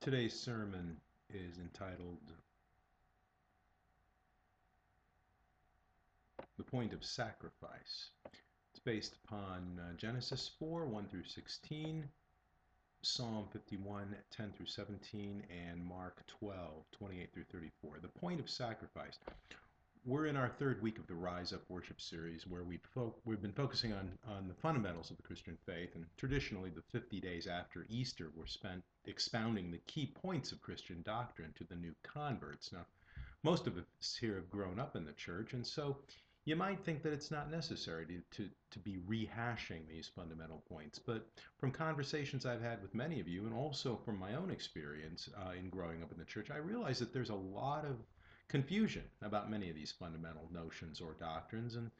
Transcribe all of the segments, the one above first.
Today's sermon is entitled The Point of Sacrifice. It's based upon Genesis 4, 1 through 16, Psalm 51, 10 through 17, and Mark 12, 28 through 34. The point of sacrifice. We're in our third week of the Rise Up worship series where we've been focusing on the fundamentals of the Christian faith, and traditionally the 50 days after Easter were spent expounding the key points of Christian doctrine to the new converts. Now, most of us here have grown up in the church, and so you might think that it's not necessary to be rehashing these fundamental points. But from conversations I've had with many of you, and also from my own experience in growing up in the church, I realize that there's a lot of confusion about many of these fundamental notions or doctrines. And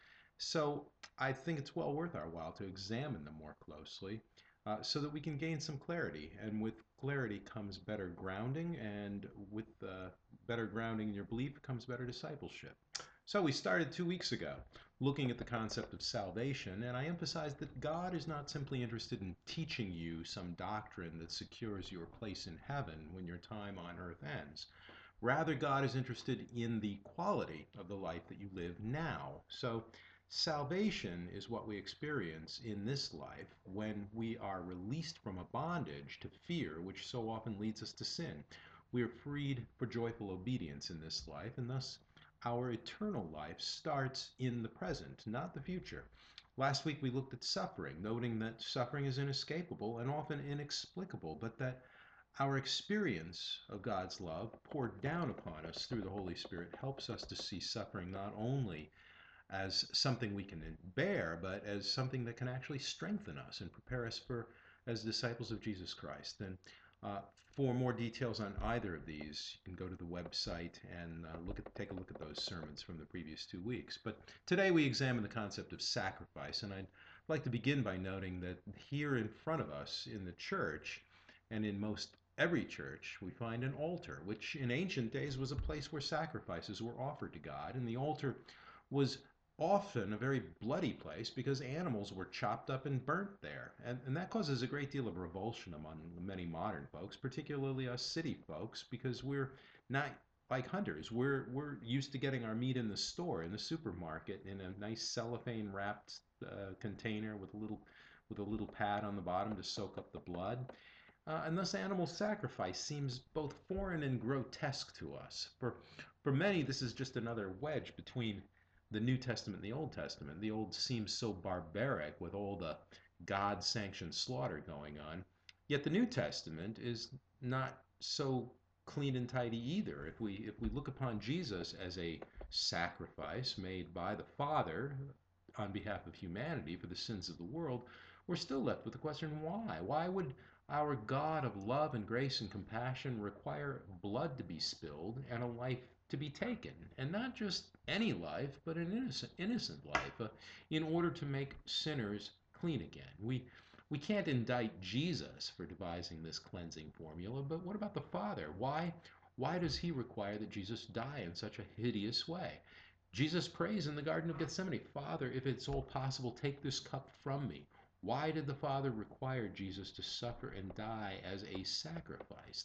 so I think it's well worth our while to examine them more closely so that we can gain some clarity. And with clarity comes better grounding, and with better grounding in your belief comes better discipleship. So we started 2 weeks ago looking at the concept of salvation, and I emphasized that God is not simply interested in teaching you some doctrine that secures your place in heaven when your time on earth ends. Rather, God is interested in the quality of the life that you live now. So salvation is what we experience in this life when we are released from a bondage to fear, which so often leads us to sin. We are freed for joyful obedience in this life, and thus our eternal life starts in the present, not the future. Last week we looked at suffering, noting that suffering is inescapable and often inexplicable, but that our experience of God's love poured down upon us through the Holy Spirit helps us to see suffering not only as something we can bear, but as something that can actually strengthen us and prepare us for as disciples of Jesus Christ. And for more details on either of these, you can go to the website and take a look at those sermons from the previous 2 weeks. But today we examine the concept of sacrifice, and I'd like to begin by noting that here in front of us in the church, and in most every church, we find an altar, which in ancient days was a place where sacrifices were offered to God, and the altar was often a very bloody place because animals were chopped up and burnt there. And that causes a great deal of revulsion among many modern folks, particularly us city folks, because we're not like hunters. We're used to getting our meat in the store, in the supermarket, in a nice cellophane wrapped container with a little pad on the bottom to soak up the blood. And thus animal sacrifice seems both foreign and grotesque to us. For many, this is just another wedge between the New Testament and the Old Testament. The Old seems so barbaric with all the God-sanctioned slaughter going on. Yet the New Testament is not so clean and tidy either. If we look upon Jesus as a sacrifice made by the Father on behalf of humanity for the sins of the world, we're still left with the question, why? Why would our God of love and grace and compassion require blood to be spilled and a life to be taken? And not just any life, but an innocent life, in order to make sinners clean again. We can't indict Jesus for devising this cleansing formula, but what about the Father? Why does he require that Jesus die in such a hideous way? Jesus prays in the Garden of Gethsemane, Father, if it's all possible, take this cup from me. Why did the Father require Jesus to suffer and die as a sacrifice?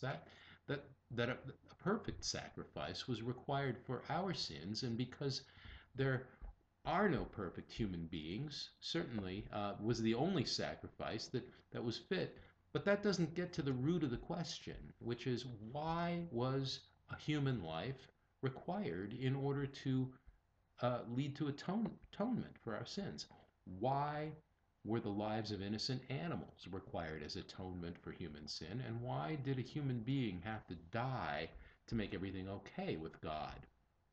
That a perfect sacrifice was required for our sins, and because there are no perfect human beings, certainly was the only sacrifice that was fit. But that doesn't get to the root of the question, which is why was a human life required in order to lead to atonement for our sins? Why were the lives of innocent animals required as atonement for human sin? And why did a human being have to die to make everything okay with God?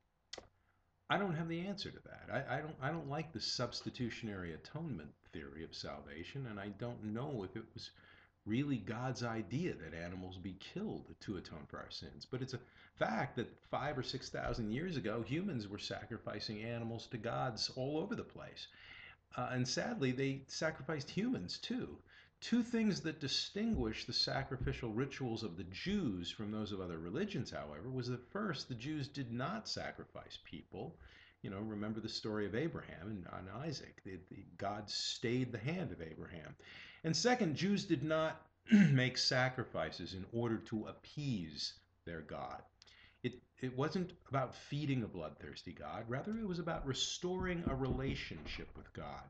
I don't have the answer to that. I don't like the substitutionary atonement theory of salvation, and I don't know if it was really God's idea that animals be killed to atone for our sins. But it's a fact that 5 or 6 thousand years ago, humans were sacrificing animals to gods all over the place. And sadly, they sacrificed humans too. Two things that distinguish the sacrificial rituals of the Jews from those of other religions, however, was that first, the Jews did not sacrifice people. Remember the story of Abraham and Isaac. God stayed the hand of Abraham. And second, Jews did not make sacrifices in order to appease their God. It wasn't about feeding a bloodthirsty God, rather, it was about restoring a relationship with God.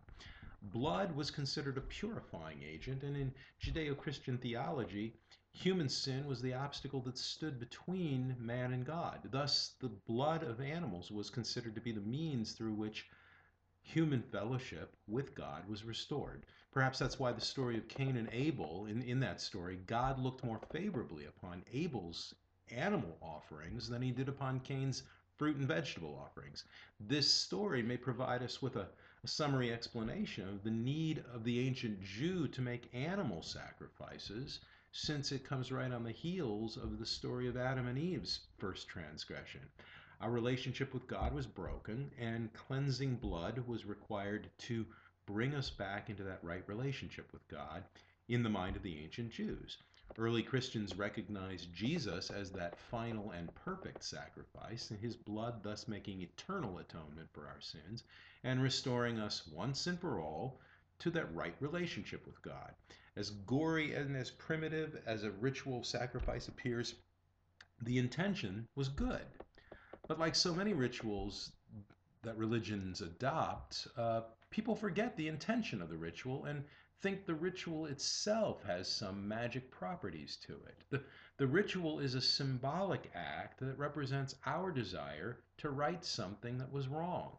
Blood was considered a purifying agent, and in Judeo Christian theology, human sin was the obstacle that stood between man and God. Thus, the blood of animals was considered to be the means through which human fellowship with God was restored. Perhaps that's why the story of Cain and Abel, in that story, God looked more favorably upon Abel's animal offerings than he did upon Cain's fruit and vegetable offerings. This story may provide us with a summary explanation of the need of the ancient Jew to make animal sacrifices, since it comes right on the heels of the story of Adam and Eve's first transgression. Our relationship with God was broken, and cleansing blood was required to bring us back into that right relationship with God in the mind of the ancient Jews. Early Christians recognized Jesus as that final and perfect sacrifice, and his blood thus making eternal atonement for our sins and restoring us once and for all to that right relationship with God. As gory and as primitive as a ritual sacrifice appears, the intention was good. But like so many rituals that religions adopt, people forget the intention of the ritual and think the ritual itself has some magic properties to it. The ritual is a symbolic act that represents our desire to right something that was wrong.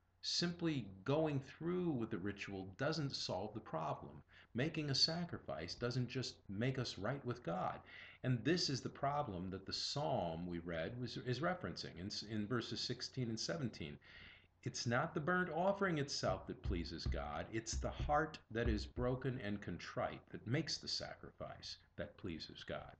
Simply going through with the ritual doesn't solve the problem. Making a sacrifice doesn't just make us right with God. And this is the problem that the psalm we read is referencing in verses 16 and 17. It's not the burnt offering itself that pleases God, it's the heart that is broken and contrite that makes the sacrifice that pleases God.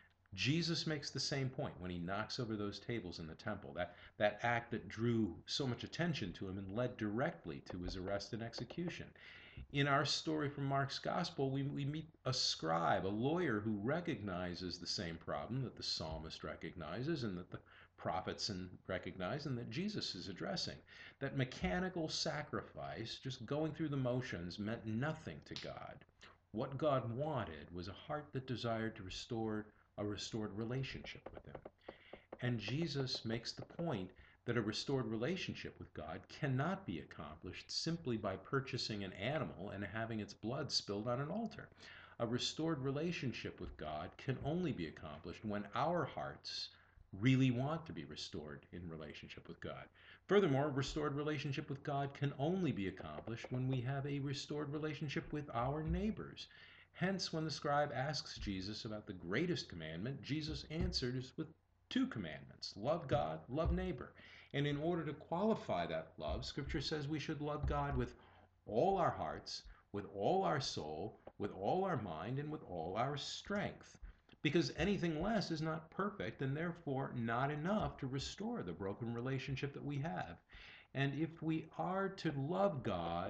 Jesus makes the same point when he knocks over those tables in the temple, that act that drew so much attention to him and led directly to his arrest and execution. In our story from Mark's gospel, we meet a scribe, a lawyer who recognizes the same problem that the psalmist recognizes and that the prophets recognize and that Jesus is addressing. That mechanical sacrifice, just going through the motions, meant nothing to God. What God wanted was a heart that desired to restore a restored relationship with him. And Jesus makes the point that a restored relationship with God cannot be accomplished simply by purchasing an animal and having its blood spilled on an altar. A restored relationship with God can only be accomplished when our hearts really want to be restored in relationship with God. Furthermore, a restored relationship with God can only be accomplished when we have a restored relationship with our neighbors. Hence, when the scribe asks Jesus about the greatest commandment, Jesus answers with two commandments: love God, love neighbor. And in order to qualify that love, Scripture says we should love God with all our hearts, with all our soul, with all our mind, and with all our strength. Because anything less is not perfect and therefore not enough to restore the broken relationship that we have. And if we are to love God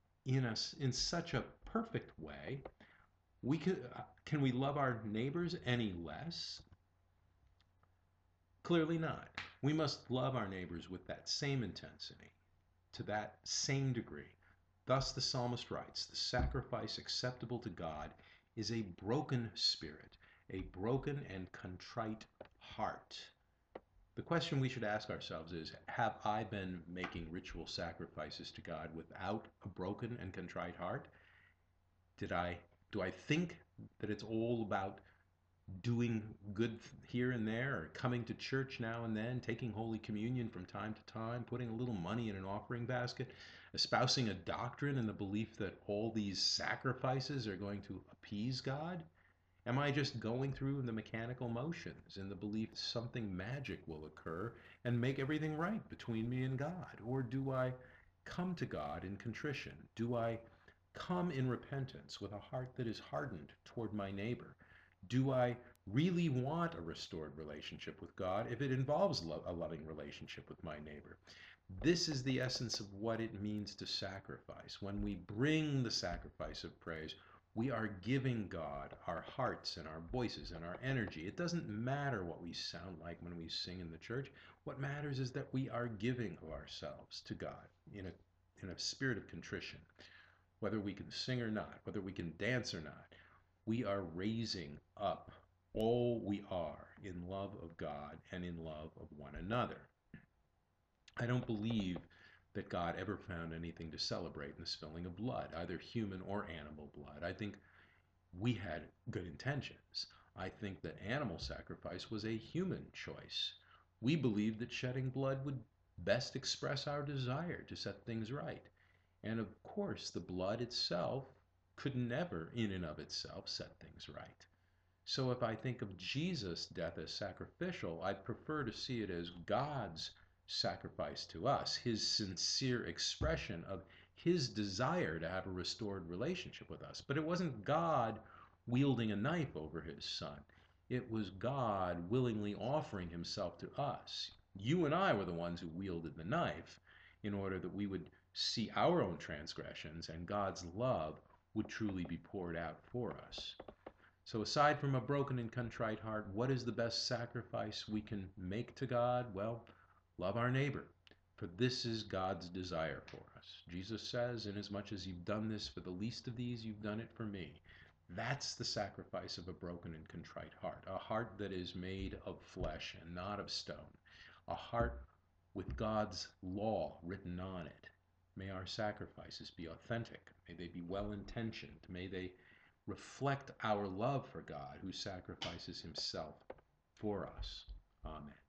in such a perfect way, can we love our neighbors any less? Clearly not. We must love our neighbors with that same intensity, to that same degree. Thus the psalmist writes, the sacrifice acceptable to God is a broken spirit, a broken and contrite heart. The question we should ask ourselves is, have I been making ritual sacrifices to God without a broken and contrite heart? Do I think that it's all about doing good here and there, or coming to church now and then, taking Holy Communion from time to time, putting a little money in an offering basket, espousing a doctrine in the belief that all these sacrifices are going to appease God? Am I just going through the mechanical motions in the belief something magic will occur and make everything right between me and God? Or do I come to God in contrition? Do I come in repentance with a heart that is hardened toward my neighbor? Do I really want a restored relationship with God if it involves a loving relationship with my neighbor? This is the essence of what it means to sacrifice. When we bring the sacrifice of praise, we are giving God our hearts and our voices and our energy. It doesn't matter what we sound like when we sing in the church. What matters is that we are giving of ourselves to God in a spirit of contrition. Whether we can sing or not, whether we can dance or not, We are raising up all we are in love of God and in love of one another. I don't believe that God ever found anything to celebrate in the spilling of blood, either human or animal blood. I think we had good intentions. I think that animal sacrifice was a human choice. We believed that shedding blood would best express our desire to set things right. And of course, the blood itself could never, in and of itself, set things right. So if I think of Jesus' death as sacrificial, I prefer to see it as God's sacrifice to us, his sincere expression of his desire to have a restored relationship with us. But it wasn't God wielding a knife over his son. It was God willingly offering himself to us. You and I were the ones who wielded the knife in order that we would see our own transgressions and God's love would truly be poured out for us. So aside from a broken and contrite heart, what is the best sacrifice we can make to God? Well, love our neighbor, for this is God's desire for us. Jesus says, inasmuch as you've done this for the least of these, you've done it for me. That's the sacrifice of a broken and contrite heart, a heart that is made of flesh and not of stone, a heart with God's law written on it. May our sacrifices be authentic. May they be well-intentioned. May they reflect our love for God who sacrifices himself for us. Amen.